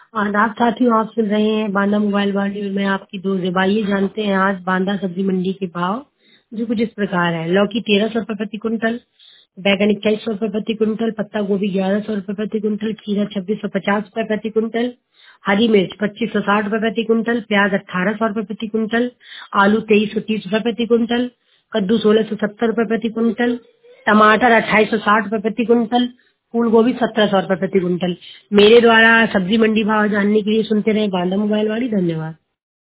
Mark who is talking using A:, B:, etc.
A: आदाब साथियों, आप सुन रहे हैं बांदा मोबाइल वाली और मैं आपकी दोस्त। आइए जानते हैं आज बांदा सब्जी मंडी के भाव, जो कुछ इस प्रकार है। लौकी 1300 रुपए प्रति कुंटल, बैगन 2100 रुपए प्रति कुंटल, पत्ता गोभी 1100 रुपए प्रति कुंटल, खीरा 2650 रुपए प्रति कुंटल, हरी मिर्च 2560 रुपए प्रति कुंटल, प्याज 1800 रुपए प्रति कुंटल, आलू 2330 रुपए प्रति कुंटल, कद्दू 1670 रुपए प्रति कुंटल, टमाटर 2860 रुपए प्रति कुंटल, फूल गोभी 1700 रुपए प्रति कुंटल। मेरे द्वारा सब्जी मंडी भाव जानने के लिए सुनते रहे बांदा मोबाइल वाली। धन्यवाद।